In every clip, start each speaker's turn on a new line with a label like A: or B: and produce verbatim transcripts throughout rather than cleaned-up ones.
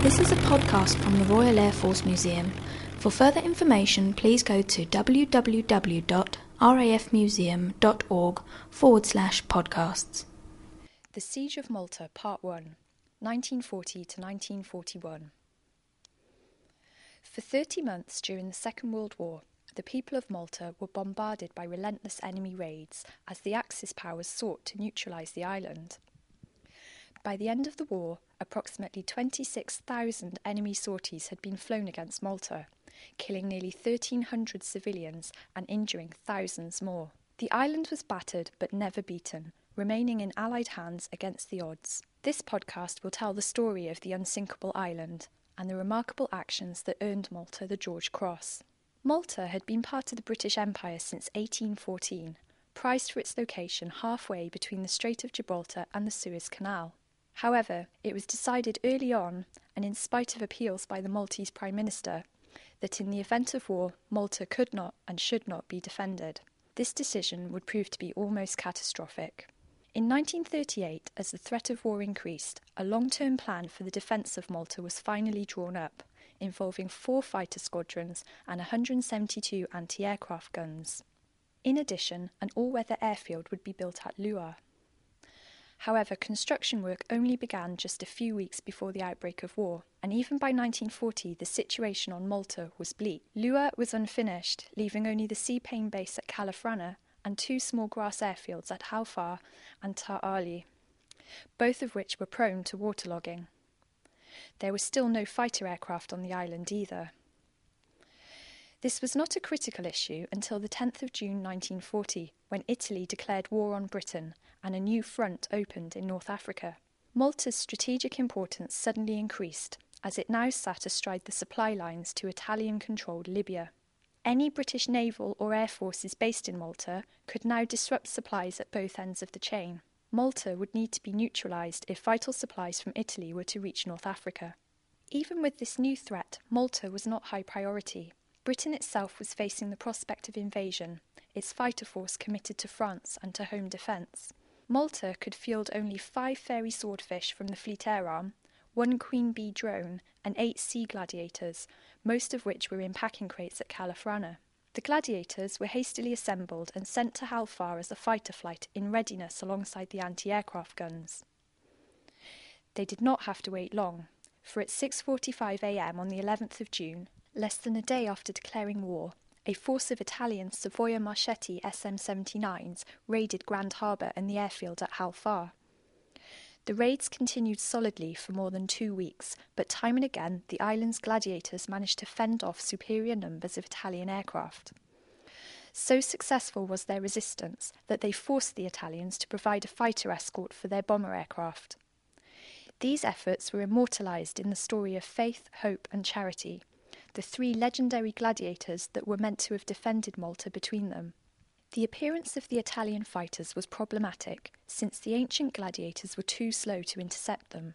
A: This is a podcast from the Royal Air Force Museum. For further information, please go to www.rafmuseum.org forward slash podcasts.
B: The Siege of Malta, Part one, nineteen forty to nineteen forty-one. For thirty months during the Second World War, the people of Malta were bombarded by relentless enemy raids as the Axis powers sought to neutralise the island. By the end of the war, approximately twenty-six thousand enemy sorties had been flown against Malta, killing nearly thirteen hundred civilians and injuring thousands more. The island was battered but never beaten, remaining in Allied hands against the odds. This podcast will tell the story of the unsinkable island and the remarkable actions that earned Malta the George Cross. Malta had been part of the British Empire since eighteen fourteen, prized for its location halfway between the Strait of Gibraltar and the Suez Canal. However, it was decided early on, and in spite of appeals by the Maltese Prime Minister, that in the event of war, Malta could not and should not be defended. This decision would prove to be almost catastrophic. In nineteen thirty-eight, as the threat of war increased, a long-term plan for the defence of Malta was finally drawn up, involving four fighter squadrons and one hundred seventy-two anti-aircraft guns. In addition, an all-weather airfield would be built at Lua. However, construction work only began just a few weeks before the outbreak of war, and even by nineteen forty the situation on Malta was bleak. Lua was unfinished, leaving only the seaplane base at Calafrana and two small grass airfields at Hal Far and Tar Ali, both of which were prone to waterlogging. There were still no fighter aircraft on the island either. This was not a critical issue until the tenth of June nineteen forty, when Italy declared war on Britain and a new front opened in North Africa. Malta's strategic importance suddenly increased, as it now sat astride the supply lines to Italian-controlled Libya. Any British naval or air forces based in Malta could now disrupt supplies at both ends of the chain. Malta would need to be neutralised if vital supplies from Italy were to reach North Africa. Even with this new threat, Malta was not high priority. Britain itself was facing the prospect of invasion, its fighter force committed to France and to home defence. Malta could field only five Fairey Swordfish from the Fleet Air Arm, one Queen Bee drone, and eight Sea Gladiators, most of which were in packing crates at Calafrana. The Gladiators were hastily assembled and sent to Hal Far as a fighter flight in readiness alongside the anti-aircraft guns. They did not have to wait long, for at six forty-five a m on the eleventh of June, less than a day after declaring war, a force of Italian Savoia Marchetti S M seventy-nines raided Grand Harbour and the airfield at Hal Far. The raids continued solidly for more than two weeks, but time and again the island's Gladiators managed to fend off superior numbers of Italian aircraft. So successful was their resistance that they forced the Italians to provide a fighter escort for their bomber aircraft. These efforts were immortalised in the story of Faith, Hope and Charity, the three legendary gladiators that were meant to have defended Malta between them. The appearance of the Italian fighters was problematic, since the ancient gladiators were too slow to intercept them.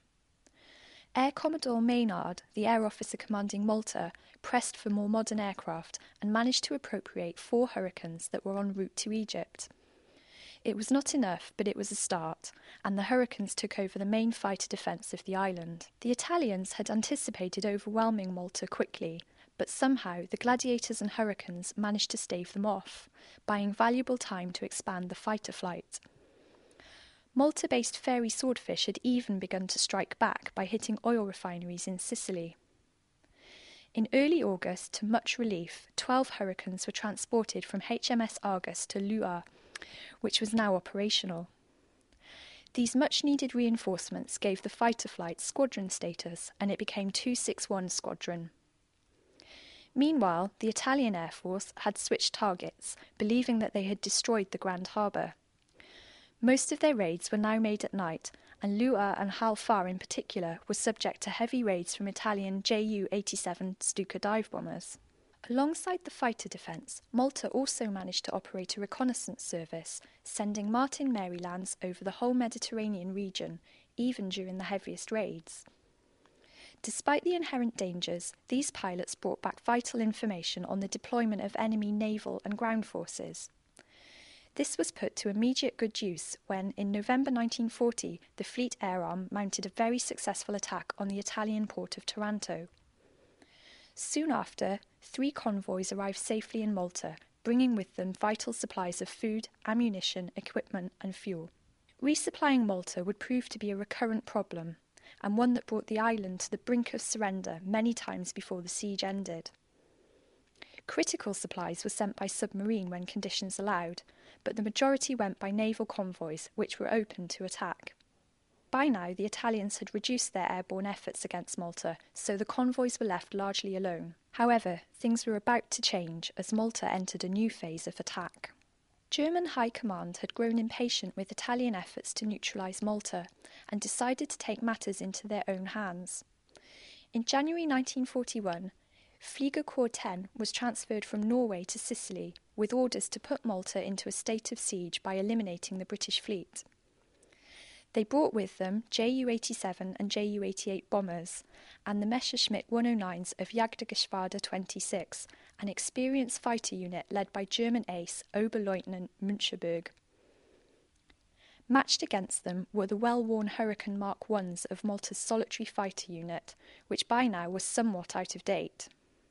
B: Air Commodore Maynard, the air officer commanding Malta, pressed for more modern aircraft and managed to appropriate four Hurricanes that were en route to Egypt. It was not enough, but it was a start, and the Hurricanes took over the main fighter defence of the island. The Italians had anticipated overwhelming Malta quickly, but somehow the Gladiators and Hurricanes managed to stave them off, buying valuable time to expand the fighter flight. Malta-based Fairey Swordfish had even begun to strike back by hitting oil refineries in Sicily. In early August, to much relief, twelve Hurricanes were transported from H M S Argus to Lua, which was now operational. These much-needed reinforcements gave the fighter flight squadron status, and it became two sixty-one Squadron. Meanwhile, the Italian Air Force had switched targets, believing that they had destroyed the Grand Harbour. Most of their raids were now made at night, and Lua and Hal Far in particular were subject to heavy raids from Italian J U eighty-seven Stuka dive bombers. Alongside the fighter defence, Malta also managed to operate a reconnaissance service, sending Martin Marylands over the whole Mediterranean region, even during the heaviest raids. Despite the inherent dangers, these pilots brought back vital information on the deployment of enemy naval and ground forces. This was put to immediate good use when, in November nineteen forty, the Fleet Air Arm mounted a very successful attack on the Italian port of Taranto. Soon after, three convoys arrived safely in Malta, bringing with them vital supplies of food, ammunition, equipment and fuel. Resupplying Malta would prove to be a recurrent problem, and one that brought the island to the brink of surrender many times before the siege ended. Critical supplies were sent by submarine when conditions allowed, but the majority went by naval convoys, which were open to attack. By now, the Italians had reduced their airborne efforts against Malta, so the convoys were left largely alone. However, things were about to change as Malta entered a new phase of attack. German High Command had grown impatient with Italian efforts to neutralise Malta and decided to take matters into their own hands. In January nineteen forty-one, Fliegerkorps ten was transferred from Norway to Sicily with orders to put Malta into a state of siege by eliminating the British fleet. They brought with them J U eighty-seven and J U eighty-eight bombers and the Messerschmitt one oh nines of Jagdgeschwader twenty-six, an experienced fighter unit led by German ace Oberleutnant Müncheberg. Matched against them were the well-worn Hurricane Mark ones of Malta's solitary fighter unit, which by now was somewhat out of date.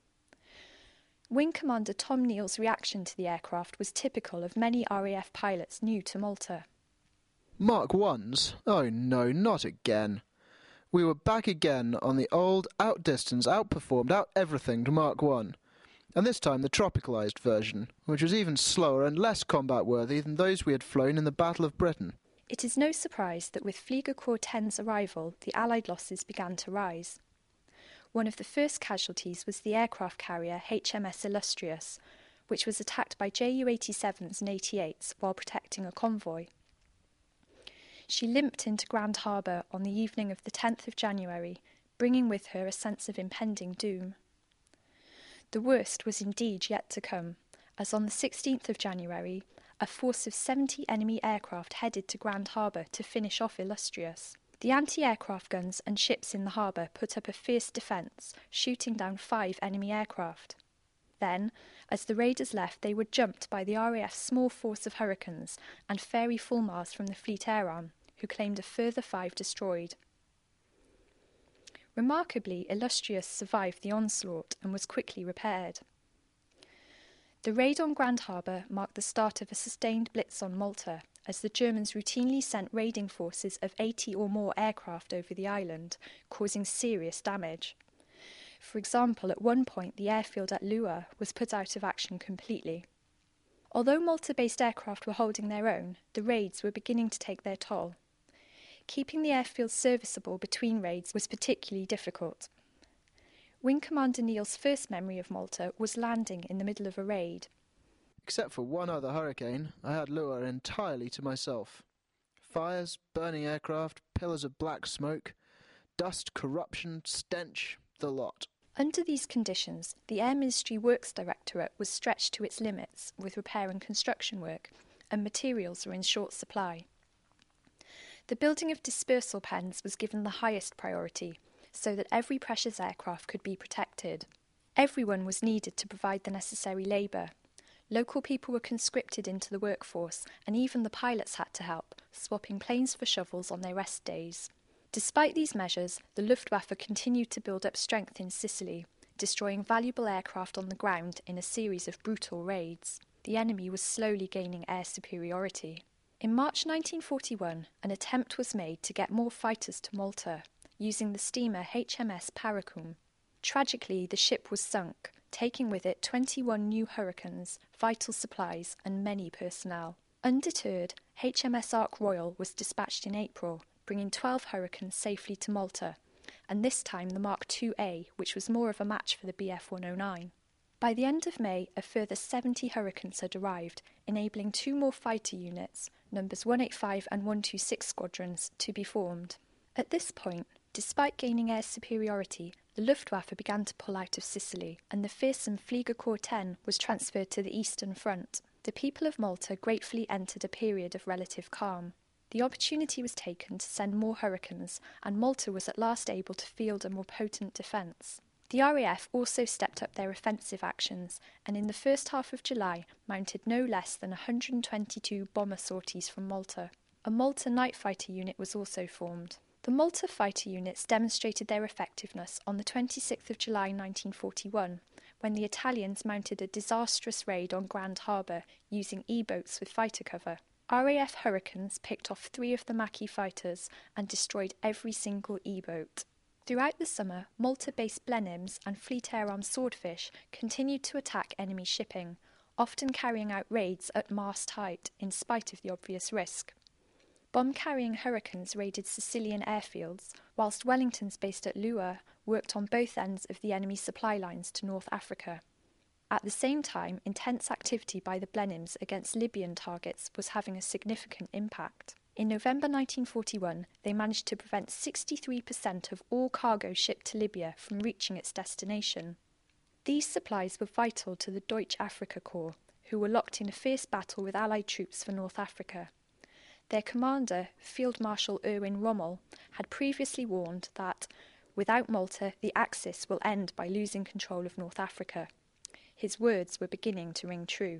B: Wing Commander Tom Neal's reaction to the aircraft was typical of many R A F pilots new to Malta.
C: Mark ones? Oh no, not again. We were back again on the old, outdistanced, outperformed, out-everythinged Mark one. And this time the tropicalised version, which was even slower and less combat-worthy than those we had flown in the Battle of Britain.
B: It is no surprise that with Fliegerkorps ten's arrival, the Allied losses began to rise. One of the first casualties was the aircraft carrier H M S Illustrious, which was attacked by J U eighty-sevens and eighty-eights while protecting a convoy. She limped into Grand Harbour on the evening of the tenth of January, bringing with her a sense of impending doom. The worst was indeed yet to come, as on the sixteenth of January, a force of seventy enemy aircraft headed to Grand Harbour to finish off Illustrious. The anti-aircraft guns and ships in the harbour put up a fierce defence, shooting down five enemy aircraft. Then, as the raiders left, they were jumped by the R A F's small force of Hurricanes and Fairey Fulmars from the Fleet Air Arm, who claimed a further five destroyed. Remarkably, Illustrious survived the onslaught and was quickly repaired. The raid on Grand Harbour marked the start of a sustained blitz on Malta, as the Germans routinely sent raiding forces of eighty or more aircraft over the island, causing serious damage. For example, at one point the airfield at Lua was put out of action completely. Although Malta-based aircraft were holding their own, the raids were beginning to take their toll. Keeping the airfield serviceable between raids was particularly difficult. Wing Commander Neal's first memory of Malta was landing in the middle of a raid.
C: Except for one other hurricane, I had Lua entirely to myself. Fires, burning aircraft, pillars of black smoke, dust, corruption, stench, the lot.
B: Under these conditions, the Air Ministry Works Directorate was stretched to its limits with repair and construction work, and materials were in short supply. The building of dispersal pens was given the highest priority, so that every precious aircraft could be protected. Everyone was needed to provide the necessary labour. Local people were conscripted into the workforce, and even the pilots had to help, swapping planes for shovels on their rest days. Despite these measures, the Luftwaffe continued to build up strength in Sicily, destroying valuable aircraft on the ground in a series of brutal raids. The enemy was slowly gaining air superiority. In March nineteen forty-one, an attempt was made to get more fighters to Malta, using the steamer H M S Paracum. Tragically, the ship was sunk, taking with it twenty-one new Hurricanes, vital supplies and many personnel. Undeterred, H M S Ark Royal was dispatched in April, bringing twelve Hurricanes safely to Malta, and this time the Mark two A, which was more of a match for the B F one oh nine. By the end of May, a further seventy Hurricanes had arrived, enabling two more fighter units, numbers one eighty-five and one twenty-six squadrons, to be formed. At this point, despite gaining air superiority, the Luftwaffe began to pull out of Sicily, and the fearsome Fliegerkorps ten was transferred to the Eastern Front. The people of Malta gratefully entered a period of relative calm. The opportunity was taken to send more Hurricanes, and Malta was at last able to field a more potent defence. The R A F also stepped up their offensive actions and in the first half of July mounted no less than one hundred twenty-two bomber sorties from Malta. A Malta night fighter unit was also formed. The Malta fighter units demonstrated their effectiveness on the twenty-sixth of July nineteen forty-one, when the Italians mounted a disastrous raid on Grand Harbour using E-boats with fighter cover. R A F Hurricanes picked off three of the Macchi fighters and destroyed every single E-boat. Throughout the summer, Malta-based Blenheims and Fleet Air Arm Swordfish continued to attack enemy shipping, often carrying out raids at mast height in spite of the obvious risk. Bomb-carrying Hurricanes raided Sicilian airfields, whilst Wellingtons based at Lua worked on both ends of the enemy supply lines to North Africa. At the same time, intense activity by the Blenheims against Libyan targets was having a significant impact. In November nineteen forty-one, they managed to prevent sixty-three percent of all cargo shipped to Libya from reaching its destination. These supplies were vital to the Deutsche Afrika Korps, who were locked in a fierce battle with Allied troops for North Africa. Their commander, Field Marshal Erwin Rommel, had previously warned that, without Malta, the Axis will end by losing control of North Africa. His words were beginning to ring true.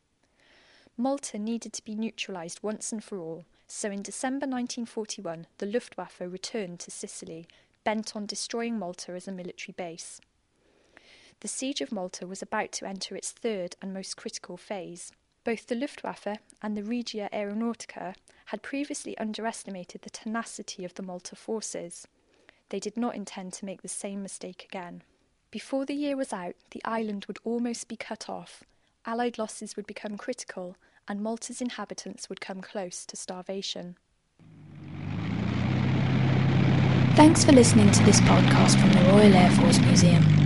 B: Malta needed to be neutralised once and for all, so in December nineteen forty-one the Luftwaffe returned to Sicily, bent on destroying Malta as a military base. The siege of Malta was about to enter its third and most critical phase. Both the Luftwaffe and the Regia Aeronautica had previously underestimated the tenacity of the Malta forces. They did not intend to make the same mistake again. Before the year was out, the island would almost be cut off, Allied losses would become critical, and Malta's inhabitants would come close to starvation.
A: Thanks for listening to this podcast from the Royal Air Force Museum.